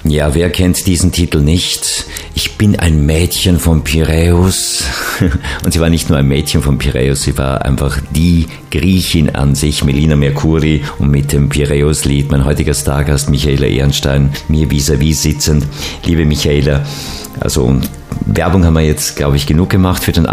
Ja, wer kennt diesen Titel nicht? Ich bin ein Mädchen vom Piräus. Und sie war nicht nur ein Mädchen vom Piräus, sie war einfach die Griechin an sich, Melina Mercouri. Und mit dem Piräus-Lied mein heutiger Stargast Michaela Ehrenstein mir vis-à-vis sitzend. Liebe Michaela, also Werbung haben wir jetzt, glaube ich, genug gemacht für den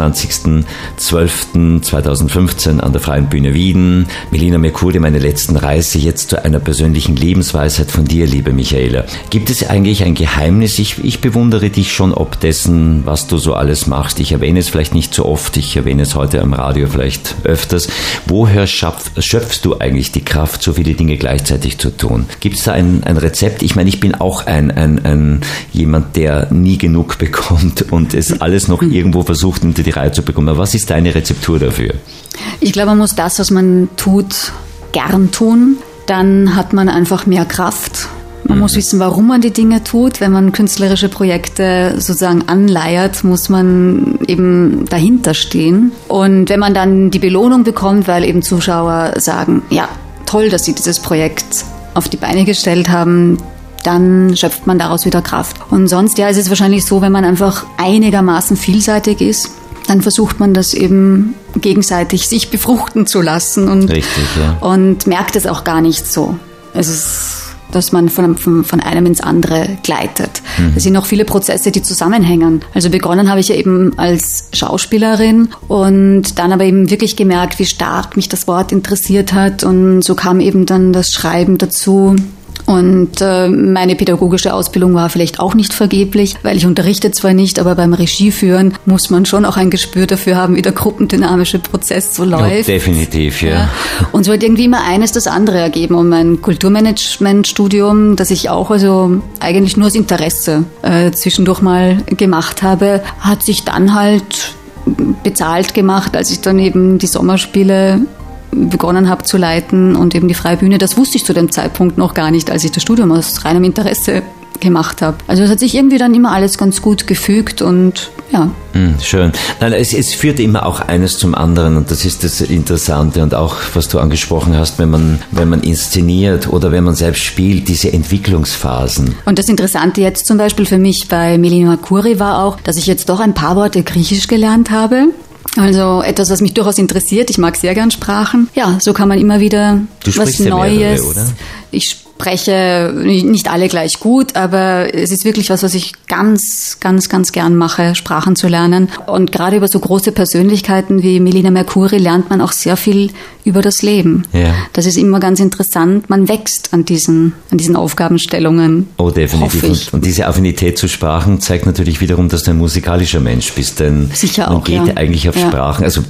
28.12.2015 an der Freien Bühne Wien. Melina Mercouri, meine letzten Reise jetzt zu einer persönlichen Lebensweisheit von dir, liebe Michaela. Gibt es eigentlich ein Geheimnis? Ich bewundere dich schon ob dessen, was du so alles machst. Ich erwähne es vielleicht nicht so oft, ich erwähne es heute am Radio vielleicht öfters. Woher schöpfst du eigentlich die Kraft, so viele Dinge gleichzeitig zu tun? Gibt es da ein Rezept? Ich meine, ich bin auch ein jemand, der nie genug bekommt und es alles noch irgendwo versucht, unter die Reihe zu bekommen. Aber was ist deine Rezeptur dafür? Ich glaube, man muss das, was man tut, gern tun. Dann hat man einfach mehr Kraft. Man muss wissen, warum man die Dinge tut. Wenn man künstlerische Projekte sozusagen anleiert, muss man eben dahinter stehen. Und wenn man dann die Belohnung bekommt, weil eben Zuschauer sagen, ja, toll, dass Sie dieses Projekt auf die Beine gestellt haben, dann schöpft man daraus wieder Kraft. Und sonst, ja, ist es wahrscheinlich so, wenn man einfach einigermaßen vielseitig ist, dann versucht man das eben gegenseitig sich befruchten zu lassen und, richtig, ja. Und merkt es auch gar nicht so. Es ist, dass man von einem ins andere gleitet. Es sind noch viele Prozesse, die zusammenhängen. Also begonnen habe ich ja eben als Schauspielerin und dann aber eben wirklich gemerkt, wie stark mich das Wort interessiert hat und so kam eben dann das Schreiben dazu. Und meine pädagogische Ausbildung war vielleicht auch nicht vergeblich, weil ich unterrichte zwar nicht, aber beim Regieführen muss man schon auch ein Gespür dafür haben, wie der gruppendynamische Prozess so läuft. Ja, definitiv, ja. Und so hat irgendwie immer eines das andere ergeben. Und mein Kulturmanagement-Studium, das ich auch also eigentlich nur aus Interesse zwischendurch mal gemacht habe, hat sich dann halt bezahlt gemacht, als ich dann eben die Sommerspiele begonnen habe zu leiten und eben die Freie Bühne, das wusste ich zu dem Zeitpunkt noch gar nicht, als ich das Studium aus reinem Interesse gemacht habe. Also es hat sich irgendwie dann immer alles ganz gut gefügt und ja. Schön. Nein, es führt immer auch eines zum anderen und das ist das Interessante und auch, was du angesprochen hast, wenn man inszeniert oder wenn man selbst spielt, diese Entwicklungsphasen. Und das Interessante jetzt zum Beispiel für mich bei Melina Mercouri war auch, dass ich jetzt doch ein paar Worte Griechisch gelernt habe. Also etwas, was mich durchaus interessiert. Ich mag sehr gern Sprachen. Ja, so kann man immer wieder was Neues. Mehrere, oder? Ich spreche nicht alle gleich gut, aber es ist wirklich was ich ganz, ganz, ganz gern mache, Sprachen zu lernen. Und gerade über so große Persönlichkeiten wie Melina Mercouri lernt man auch sehr viel über das Leben. Ja. Das ist immer ganz interessant. Man wächst an diesen Aufgabenstellungen. Oh, definitiv. Und diese Affinität zu Sprachen zeigt natürlich wiederum, dass du ein musikalischer Mensch bist. Denn sicher man auch, geht eigentlich auf Sprachen. Also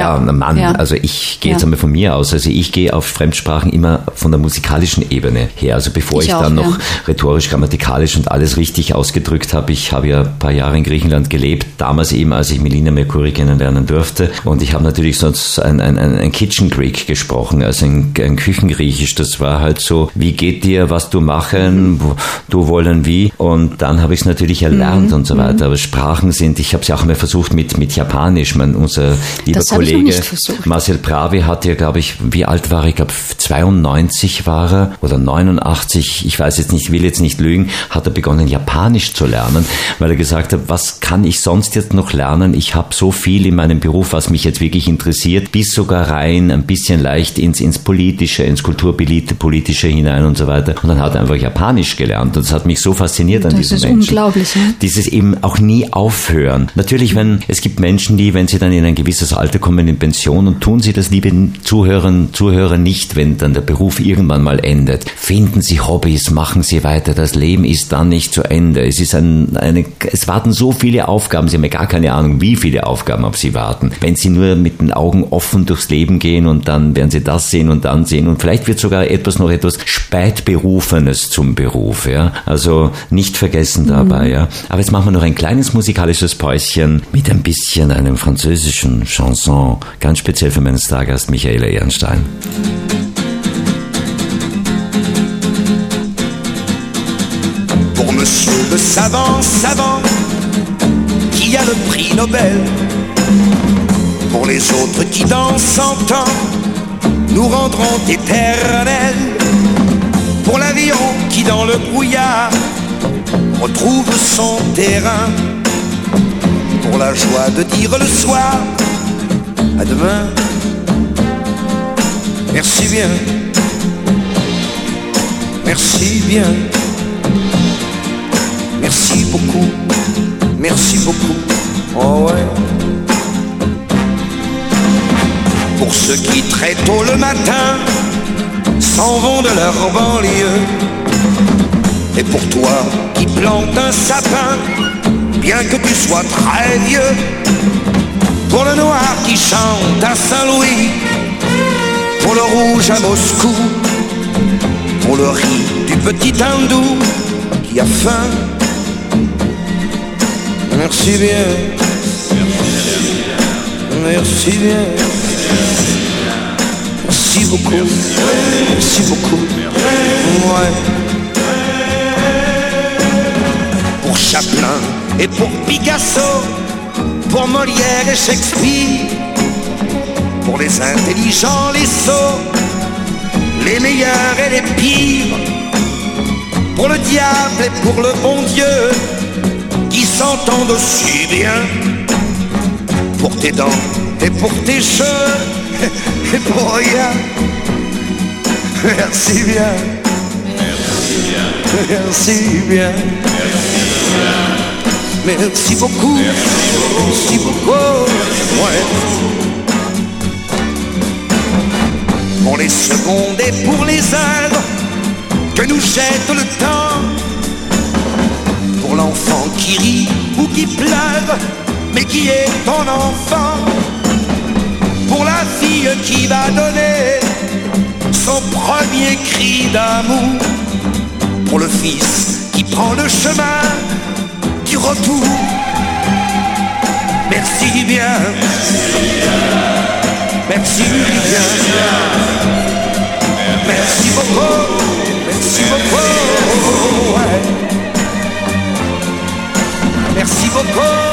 also ich gehe jetzt einmal von mir aus. Also ich gehe auf Fremdsprachen immer von der musikalischen Ebene her. Also bevor ich dann noch rhetorisch, grammatikalisch und alles richtig ausgedrückt habe. Ich habe ja ein paar Jahre in Griechenland gelebt. Damals eben, als ich Melina Mercouri kennenlernen durfte. Und ich habe natürlich sonst ein Kitchen Greek gesprochen, also ein Küchengriechisch. Das war halt so, wie geht dir, was du machen, du wollen wie. Und dann habe ich es natürlich erlernt und so weiter. Aber Sprachen sind, ich habe es ja auch mal versucht mit Japanisch. Unser lieber Kollege Marcel Pravi hat ja, glaube ich, wie alt war er? Ich glaube 92 war er oder 89, ich weiß jetzt nicht, will jetzt nicht lügen, hat er begonnen Japanisch zu lernen, weil er gesagt hat, was kann ich sonst jetzt noch lernen? Ich habe so viel in meinem Beruf, was mich jetzt wirklich interessiert, bis sogar rein ein bisschen leicht ins Politische, ins Kulturpolitische hinein und so weiter. Und dann hat er einfach Japanisch gelernt und das hat mich so fasziniert an diesem Menschen. Das ist unglaublich. Ja? Dieses eben auch nie aufhören. Natürlich, es gibt Menschen, die, wenn sie dann in ein gewisses Alter kommen, in Pension und tun sie das, liebe Zuhörer, nicht, wenn dann der Beruf irgendwann mal endet. Finden Sie Hobbys, machen Sie weiter, das Leben ist dann nicht zu Ende. Es ist es warten so viele Aufgaben, Sie haben ja gar keine Ahnung, wie viele Aufgaben auf Sie warten. Wenn Sie nur mit den Augen offen durchs Leben gehen und dann werden Sie das sehen und dann sehen und vielleicht wird sogar etwas Spätberufenes zum Beruf, ja. Also nicht vergessen dabei, ja. Aber jetzt machen wir noch ein kleines musikalisches Päuschen mit ein bisschen einem französischen Chanson, ganz speziell für meinen Stargast Michaela Ehrenstein. Pour monsieur le savant, qui a le prix Nobel. Pour les autres qui dans 100 ans nous rendront éternels. Pour l'avion qui dans le brouillard retrouve son terrain, pour la joie de dire le soir à demain. Merci bien, merci bien, merci beaucoup, merci beaucoup, oh ouais. Pour ceux qui très tôt le matin s'en vont de leur banlieue, et pour toi qui plante un sapin, bien que tu sois très vieux, pour le noir qui chante à Saint-Louis, pour le rouge à Moscou, pour le riz du petit hindou qui a faim. Merci bien, merci bien, merci beaucoup, merci beaucoup, ouais. Pour Chaplin et pour Picasso, pour Molière et Shakespeare, pour les intelligents, les sots, les meilleurs et les pires, pour le diable et pour le bon Dieu qui s'entendent si bien, pour tes dents et pour tes cheveux et pour rien. Merci bien, merci bien, merci beaucoup, merci beaucoup, ouais. Pour les secondes et pour les heures que nous jette le temps, pour l'enfant qui rit ou qui pleure, mais qui est ton enfant, pour la fille qui va donner son premier cri d'amour, pour le fils qui prend le chemin du retour. Merci bien, merci bien, merci beaucoup, merci beaucoup, ouais. Merci beaucoup.